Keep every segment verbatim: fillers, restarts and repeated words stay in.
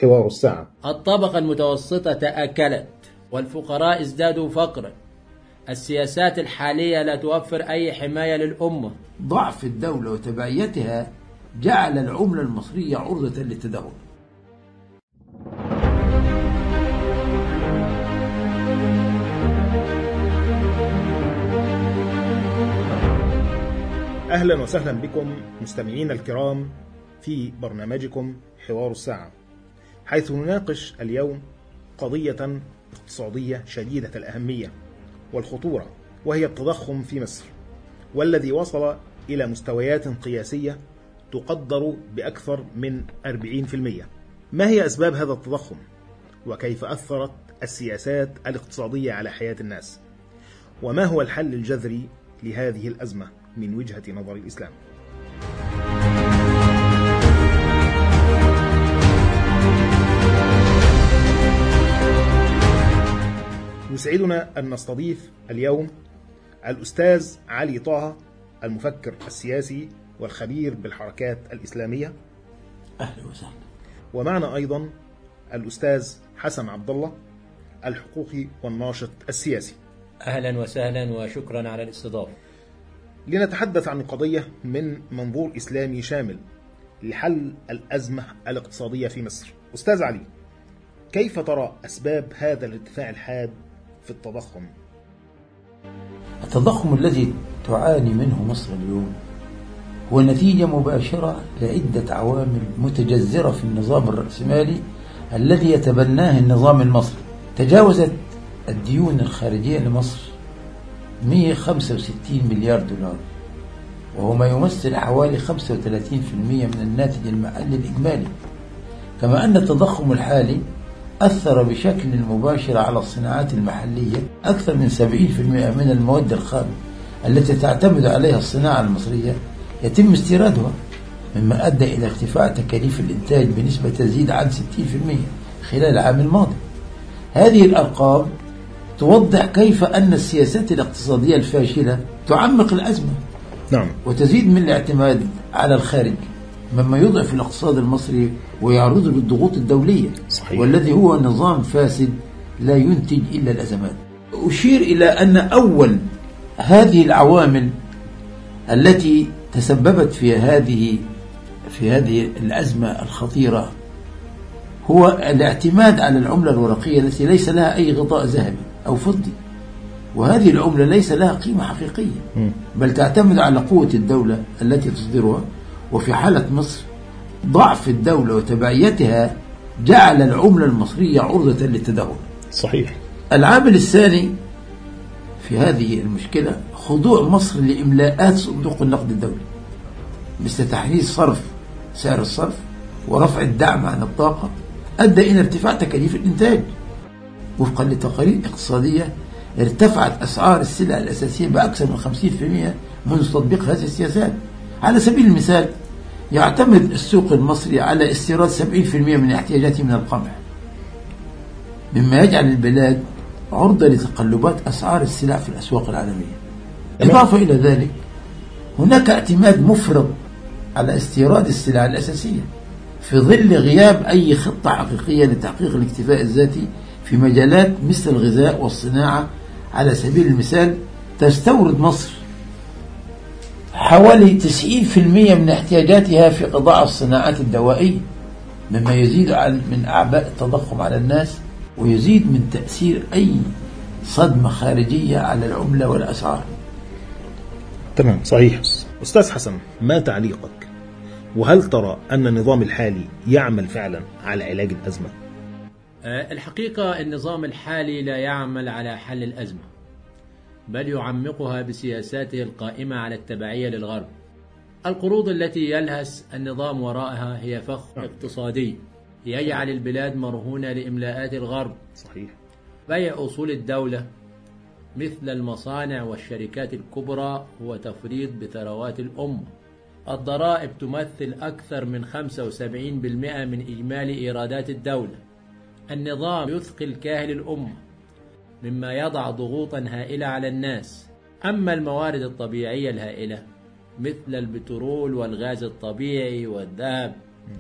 حوار الساعة. الطبقة المتوسطة تأكلت والفقراء ازدادوا فقرا. السياسات الحالية لا توفر أي حماية للأمة. ضعف الدولة وتبعيتها جعل العملة المصرية عرضة للتدهور. أهلا وسهلا بكم مستمعينا الكرام في برنامجكم حوار الساعة، حيث نناقش اليوم قضية اقتصادية شديدة الأهمية والخطورة، وهي التضخم في مصر، والذي وصل إلى مستويات قياسية تقدر بأكثر من أربعين بالمئة. ما هي أسباب هذا التضخم؟ وكيف أثرت السياسات الاقتصادية على حياة الناس؟ وما هو الحل الجذري لهذه الأزمة من وجهة نظر الإسلام؟ يسعدنا أن نستضيف اليوم الأستاذ علي طه، المفكر السياسي والخبير بالحركات الإسلامية. أهلا وسهلا. ومعنا أيضا الأستاذ حسن عبد الله، الحقوقي والناشط السياسي. أهلا وسهلا وشكرا على الاستضافة. لنتحدث عن القضية من منظور إسلامي شامل لحل الأزمة الاقتصادية في مصر. أستاذ علي، كيف ترى أسباب هذا الارتفاع الحاد في التضخم؟ التضخم الذي تعاني منه مصر اليوم هو نتيجة مباشرة لعدة عوامل متجذرة في النظام الرأسمالي الذي يتبناه النظام المصري. تجاوزت الديون الخارجية لمصر مئة وخمسة وستين مليار دولار، وهو ما يمثل حوالي خمسة وثلاثين بالمئة من الناتج المحلي الإجمالي. كما أن التضخم الحالي أثر بشكل مباشر على الصناعات المحلية. أكثر من سبعين بالمئة من المواد الخام التي تعتمد عليها الصناعة المصرية يتم استيرادها، مما أدى إلى ارتفاع تكاليف الإنتاج بنسبة تزيد عن ستين بالمئة خلال العام الماضي. هذه الأرقام توضح كيف أن السياسات الاقتصادية الفاشلة تعمق الأزمة نعم. وتزيد من الاعتماد على الخارج، مما يضعف الاقتصاد المصري ويعرضه للضغوط الدولية. صحيح. والذي هو نظام فاسد لا ينتج إلا الأزمات. أشير إلى أن أول هذه العوامل التي تسببت في هذه في هذه الأزمة الخطيرة هو الاعتماد على العملة الورقية التي ليس لها أي غطاء ذهبي أو فضي، وهذه العملة ليس لها قيمة حقيقية، بل تعتمد على قوة الدولة التي تصدرها. وفي حالة مصر ضعف الدولة وتبعيتها جعل العملة المصرية عرضة للتدهور. صحيح. العامل الثاني في هذه المشكلة خضوع مصر لإملاءات صندوق النقد الدولي، مثل تحديد صرف سعر الصرف ورفع الدعم عن الطاقة، أدى إلى ارتفاع تكاليف الإنتاج. وفقا لتقارير اقتصادية ارتفعت أسعار السلع الأساسية بأكثر من خمسين بالمئة منذ تطبيق هذه السياسات. على سبيل المثال، يعتمد السوق المصري على استيراد سبعين بالمئة من احتياجاته من القمح، مما يجعل البلاد عرضة لتقلبات أسعار السلع في الأسواق العالمية. إضافة إلى ذلك، هناك اعتماد مفرط على استيراد السلع الأساسية في ظل غياب أي خطة حقيقية لتحقيق الاكتفاء الذاتي في مجالات مثل الغذاء والصناعة. على سبيل المثال، تستورد مصر حوالي تسعين بالمئة من احتياجاتها في قطاع الصناعات الدوائية، مما يزيد من أعباء التضخم على الناس ويزيد من تأثير أي صدمة خارجية على العملة والأسعار. تمام، صحيح. أستاذ حسن، ما تعليقك؟ وهل ترى أن النظام الحالي يعمل فعلا على علاج الأزمة؟ الحقيقة النظام الحالي لا يعمل على حل الأزمة، بل يعمقها بسياساته القائمة على التبعية للغرب. القروض التي يلهث النظام وراءها هي فخ اقتصادي يجعل البلاد مرهونة لإملاءات الغرب. صحيح. بيع أصول الدولة مثل المصانع والشركات الكبرى هو تفريط بثروات الأمة. الضرائب تمثل أكثر من خمسة وسبعين بالمئة من إجمالي إيرادات الدولة. النظام يثقل كاهل الأمة، مما يضع ضغوطا هائلة على الناس. أما الموارد الطبيعية الهائلة مثل البترول والغاز الطبيعي والذهب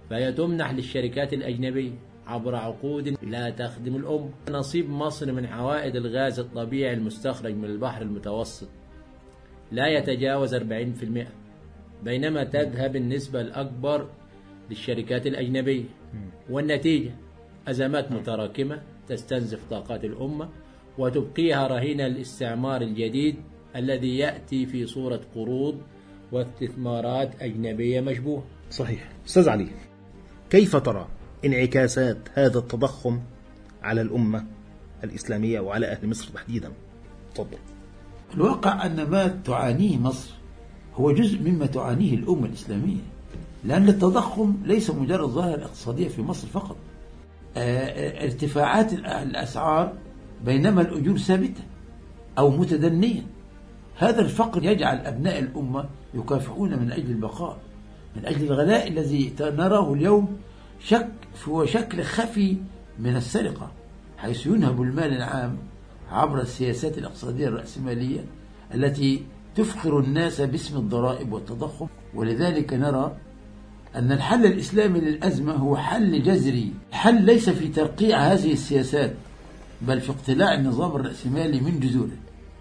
فهي تمنح للشركات الأجنبية عبر عقود لا تخدم الأمة. نصيب مصر من عوائد الغاز الطبيعي المستخرج من البحر المتوسط لا يتجاوز أربعين بالمئة، بينما تذهب النسبة الأكبر للشركات الأجنبية، والنتيجة أزمات متراكمة تستنزف طاقات الأمة وتبقيها رهينة للاستعمار الجديد الذي يأتي في صورة قروض واستثمارات أجنبية مشبوهة. صحيح. أستاذ علي، كيف ترى انعكاسات هذا التضخم على الأمة الإسلامية وعلى أهل مصر تحديدا؟ تفضل. الواقع أن ما تعانيه مصر هو جزء مما تعانيه الأمة الإسلامية، لأن التضخم ليس مجرد ظاهرة اقتصادية في مصر فقط. ارتفاعات الأسعار بينما الأجور ثابتة أو متدنية، هذا الفقر يجعل أبناء الأمة يكافحون من أجل البقاء، من أجل الغلاء الذي نراه اليوم شك هو شكل خفي من السرقة، حيث ينهب المال العام عبر السياسات الاقتصادية الرأسمالية التي تفخر الناس باسم الضرائب والتضخم. ولذلك نرى أن الحل الإسلامي للأزمة هو حل جذري، حل ليس في ترقيع هذه السياسات بل في اقتلاع النظام الرأسمالي من جذوره.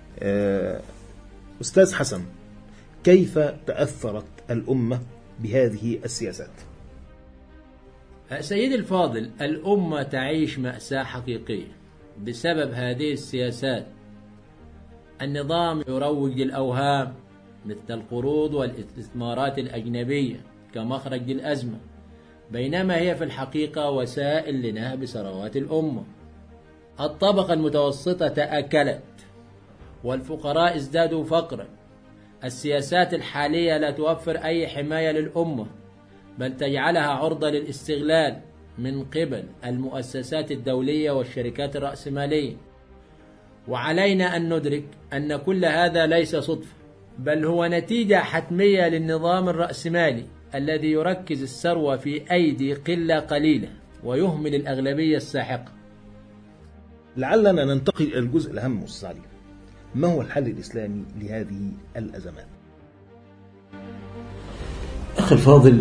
أستاذ حسن، كيف تأثرت الأمة بهذه السياسات؟ سيدي الفاضل، الأمة تعيش مأساة حقيقية بسبب هذه السياسات. النظام يروج للأوهام مثل القروض والاستثمارات الأجنبية كمخرج للأزمة، بينما هي في الحقيقة وسائل لنهب ثروات الأمة. الطبقة المتوسطة تأكلت والفقراء ازدادوا فقرا. السياسات الحالية لا توفر أي حماية للأمة، بل تجعلها عرضة للاستغلال من قبل المؤسسات الدولية والشركات الرأسمالية. وعلينا أن ندرك أن كل هذا ليس صدفة، بل هو نتيجة حتمية للنظام الرأسمالي الذي يركز الثروة في أيدي قلة قليلة ويهمل الأغلبية الساحقة. لعلنا ننتقل إلى الجزء الأهم أستاذ علي، ما هو الحل الإسلامي لهذه الأزمات؟ أخي الفاضل،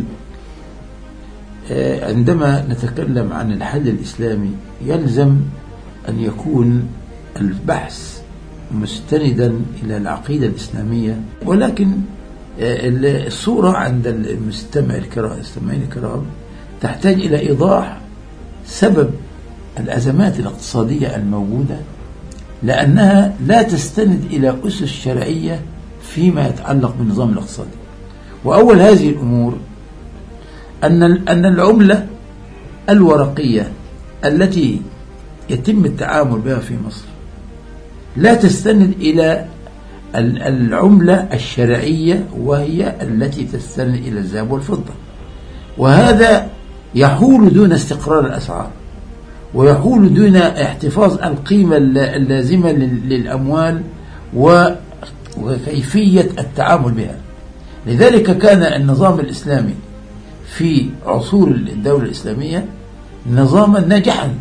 عندما نتكلم عن الحل الإسلامي يلزم أن يكون البحث مستندا إلى العقيدة الإسلامية، ولكن الصورة عند المستمع الكرام المستمعين الكرام تحتاج إلى إيضاح سبب الأزمات الاقتصادية الموجودة، لأنها لا تستند إلى أسس شرعية فيما يتعلق بالنظام الاقتصادي. وأول هذه الأمور أن أن العملة الورقية التي يتم التعامل بها في مصر لا تستند إلى العملة الشرعية، وهي التي تستند إلى الذهب والفضة، وهذا يحول دون استقرار الأسعار ويحول دون احتفاظ القيمة اللازمة للأموال وكيفية التعامل بها. لذلك كان النظام الإسلامي في عصور الدولة الإسلامية نظاما ناجحا.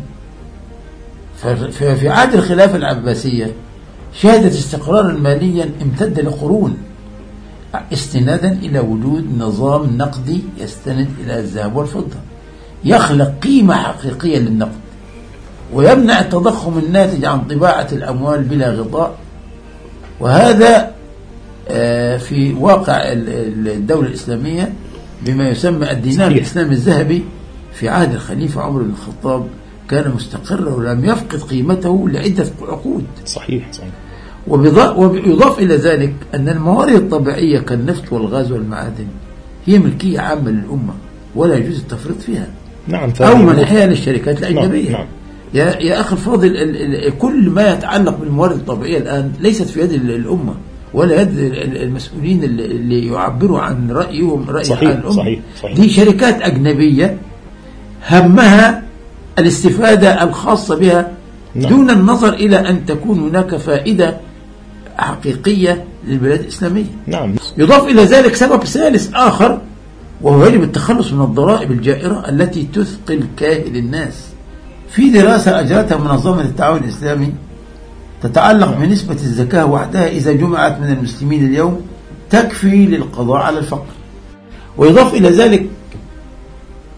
ففي عهد الخلافة العباسية شهدت استقرارا ماليا امتد لقرون، استنادا إلى وجود نظام نقدي يستند إلى الذهب والفضة يخلق قيمة حقيقية للنقد ويمنع التضخم الناتج عن طباعة الأموال بلا غطاء. وهذا في واقع الدولة الإسلامية بما يسمى الدينار الإسلامي الذهبي في عهد الخليفة عمر بن الخطاب كان مستقرا ولم يفقد قيمته لعدة عقود. صحيح صحيح. ويضاف إلى ذلك أن الموارد الطبيعية كالنفط والغاز والمعادن هي ملكية عامة للأمة ولا يجوز التفريط فيها. نعم. أو منحها للشركات الأجنبية. نعم. نعم. يا يا أخي الفاضل، كل ما يتعلق بالموارد الطبيعية الآن ليست في يد الأمة ولا يد المسؤولين اللي يعبروا عن رأيهم رأي صحيح الأمة. صحيح صحيح. دي شركات أجنبية همها الاستفادة الخاصة بها. نعم. دون النظر إلى أن تكون هناك فائدة حقيقية للبلاد الإسلامية. نعم. يضاف إلى ذلك سبب ثالث آخر، وهو يجب التخلص من الضرائب الجائرة التي تثقل كاهل الناس. في دراسة أجرتها منظمة التعاون الإسلامي تتعلق بنسبة الزكاة وحدها إذا جمعت من المسلمين اليوم تكفي للقضاء على الفقر. ويضاف إلى ذلك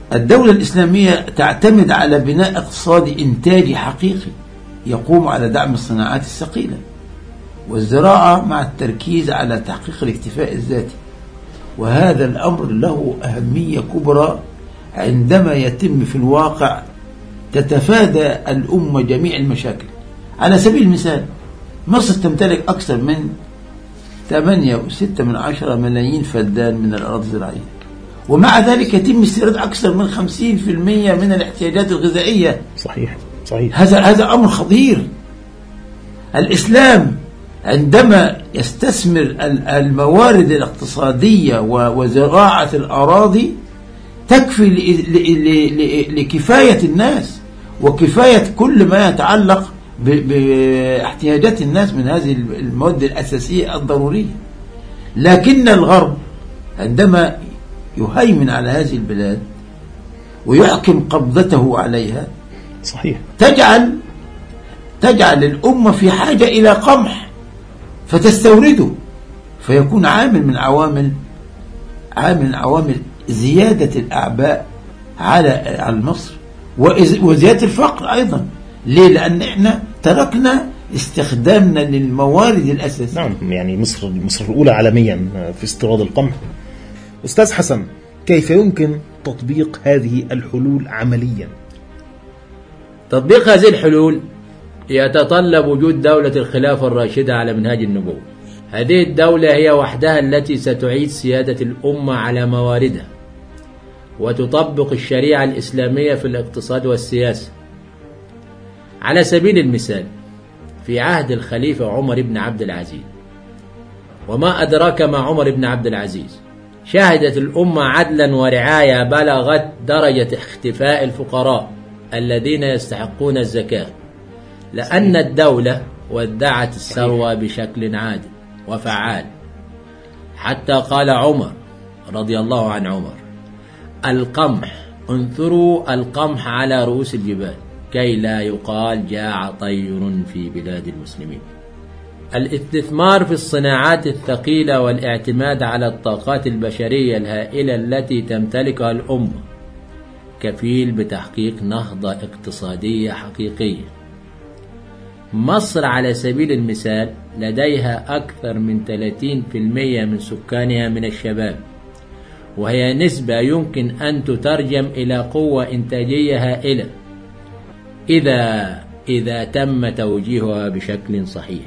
الدولة الإسلامية تعتمد على بناء اقتصادي إنتاجي حقيقي يقوم على دعم الصناعات الثقيلة والزراعة مع التركيز على تحقيق الاكتفاء الذاتي، وهذا الأمر له أهمية كبرى عندما يتم في الواقع تتفادى الأمة جميع المشاكل. على سبيل المثال مصر تمتلك أكثر من ثمانية وستة من عشرة ملايين فدان من الأراضي الزراعية، ومع ذلك يتم استيراد أكثر من خمسين بالمئة من الاحتياجات الغذائية. صحيح صحيح. هذا هذا أمر خطير. الإسلام عندما يستثمر الموارد الاقتصادية وزراعة الأراضي تكفي لكفاية الناس وكفاية كل ما يتعلق باحتياجات الناس من هذه المواد الأساسية الضرورية. لكن الغرب عندما يهيمن على هذه البلاد ويحكم قبضته عليها صحيح تجعل تجعل الأمة في حاجة إلى قمح فتستورده، فيكون عامل من عوامل عامل من عوامل زيادة الأعباء على على مصر وزيادة الفقر أيضا. ليه؟ لأن إحنا تركنا استخدامنا للموارد الأساسية. نعم، يعني مصر مصر الأولى عالميا في استيراد القمح. أستاذ حسن، كيف يمكن تطبيق هذه الحلول عمليا؟ تطبيق هذه الحلول يتطلب وجود دولة الخلافة الراشدة على منهاج النبوة. هذه الدولة هي وحدها التي ستعيد سيادة الأمة على مواردها وتطبق الشريعة الإسلامية في الاقتصاد والسياسة. على سبيل المثال في عهد الخليفة عمر بن عبد العزيز، وما أدراك ما عمر بن عبد العزيز، شهدت الأمة عدلا ورعاية بلغت درجة اختفاء الفقراء الذين يستحقون الزكاة، لأن الدولة ودعت الثروة بشكل عادل وفعال، حتى قال عمر رضي الله عن عمر: القمح انثروا القمح على رؤوس الجبال كي لا يقال جاع طير في بلاد المسلمين. الاستثمار في الصناعات الثقيلة والاعتماد على الطاقات البشرية الهائلة التي تمتلكها الأمة كفيل بتحقيق نهضة اقتصادية حقيقية. مصر على سبيل المثال لديها أكثر من ثلاثين بالمئة من سكانها من الشباب، وهي نسبة يمكن أن تترجم إلى قوة إنتاجية هائلة إذا إذا تم توجيهها بشكل صحيح.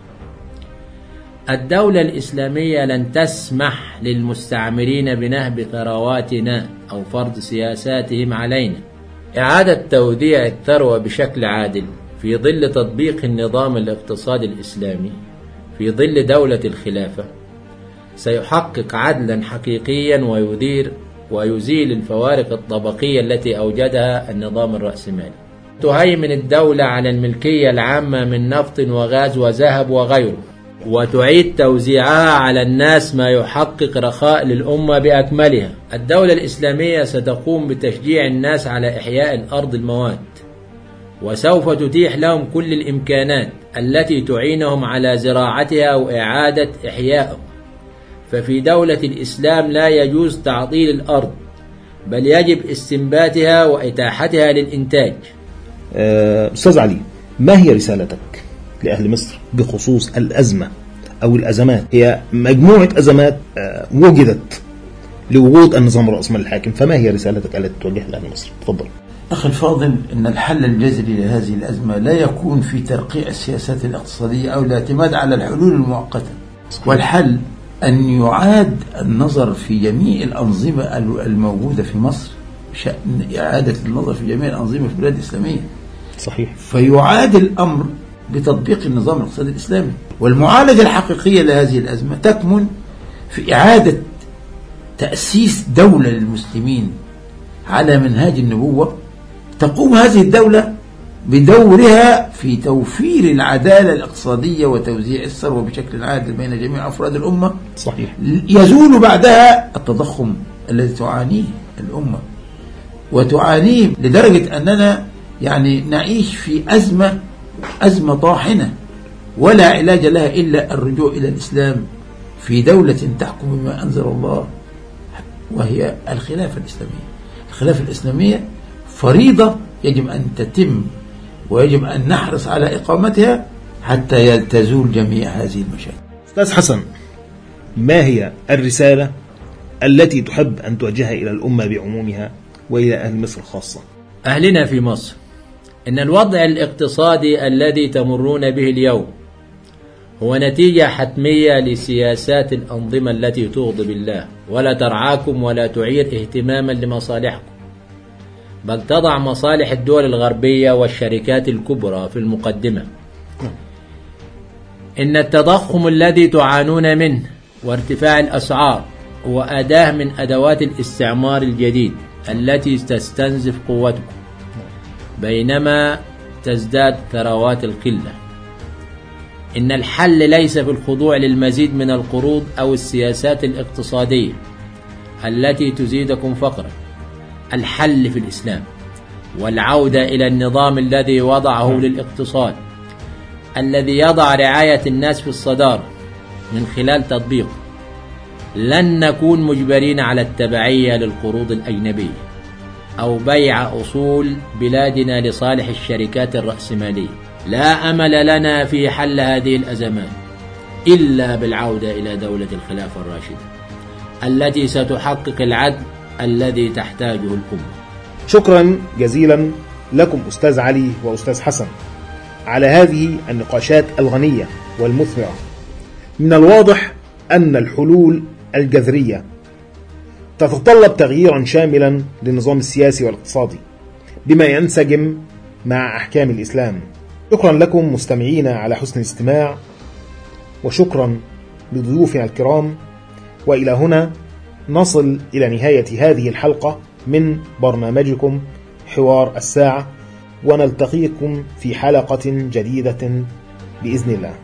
الدولة الإسلامية لن تسمح للمستعمرين بنهب ثرواتنا أو فرض سياساتهم علينا. إعادة توزيع الثروة بشكل عادل في ظل تطبيق النظام الاقتصادي الإسلامي في ظل دولة الخلافة سيحقق عدلا حقيقيا ويدير ويزيل الفوارق الطبقية التي أوجدها النظام الرأسمالي. تهيمن الدولة على الملكية العامة من نفط وغاز وذهب وغيره، وتعيد توزيعها على الناس ما يحقق رخاء للأمة بأكملها. الدولة الإسلامية ستقوم بتشجيع الناس على إحياء الأرض الموات، وسوف تتيح لهم كل الإمكانات التي تعينهم على زراعتها وإعادة إحيائها. ففي دولة الإسلام لا يجوز تعطيل الأرض، بل يجب استنباتها وإتاحتها للإنتاج. أستاذ علي، ما هي رسالتك لأهل مصر بخصوص الأزمة أو الأزمات؟ هي مجموعة أزمات وجدت لوجود النظام الرأسمالي الحاكم، فما هي رسالتك التي توجهها لأهل مصر؟ تفضل. أخي الفاضل، إن الحل الجذري لهذه الأزمة لا يكون في ترقيع السياسات الاقتصادية أو الاعتماد على الحلول المؤقتة، والحل أن يعاد النظر في جميع الأنظمة الموجودة في مصر، شأن إعادة النظر في جميع الأنظمة في البلاد الإسلامية. صحيح. فيعاد الأمر بتطبيق النظام الاقتصادي الإسلامي. والمعالجة الحقيقية لهذه الأزمة تكمن في إعادة تأسيس دولة للمسلمين على منهاج النبوة، تقوم هذه الدولة بدورها في توفير العدالة الاقتصادية وتوزيع الثروة بشكل عادل بين جميع أفراد الأمة. صحيح. يزول بعدها التضخم الذي تعانيه الأمة وتعانيه لدرجة أننا يعني نعيش في أزمة أزمة طاحنة ولا علاج لها إلا الرجوع إلى الإسلام في دولة تحكم بما أنزل الله، وهي الخلافة الإسلامية. الخلافة الإسلامية فريضة يجب أن تتم، ويجب أن نحرص على إقامتها حتى تزول جميع هذه المشاكل. أستاذ حسن، ما هي الرسالة التي تحب أن توجهها إلى الأمة بعمومها وإلى أهل مصر خاصة؟ أهلنا في مصر، إن الوضع الاقتصادي الذي تمرون به اليوم هو نتيجة حتمية لسياسات الأنظمة التي تغضب الله ولا ترعاكم ولا تعير اهتماما لمصالحكم، بل تضع مصالح الدول الغربية والشركات الكبرى في المقدمة. إن التضخم الذي تعانون منه وارتفاع الأسعار هو أداة من أدوات الاستعمار الجديد التي تستنزف قوتكم بينما تزداد ثروات القلة. إن الحل ليس في الخضوع للمزيد من القروض أو السياسات الاقتصادية التي تزيدكم فقرا، الحل في الإسلام والعودة إلى النظام الذي وضعه للاقتصاد، الذي يضع رعاية الناس في الصدارة من خلال تطبيقه. لن نكون مجبرين على التبعية للقروض الأجنبية أو بيع أصول بلادنا لصالح الشركات الرأسمالية. لا أمل لنا في حل هذه الأزمات إلا بالعودة إلى دولة الخلافة الراشدة التي ستحقق العدل الذي تحتاجه الأمة. شكرا جزيلا لكم أستاذ علي وأستاذ حسن على هذه النقاشات الغنية والمثمرة. من الواضح أن الحلول الجذرية تتطلب تغييرا شاملا للنظام السياسي والاقتصادي بما ينسجم مع أحكام الإسلام. شكرا لكم مستمعينا على حسن الاستماع، وشكرا لضيوفنا الكرام. وإلى هنا نصل إلى نهاية هذه الحلقة من برنامجكم حوار الساعة، ونلتقيكم في حلقة جديدة بإذن الله.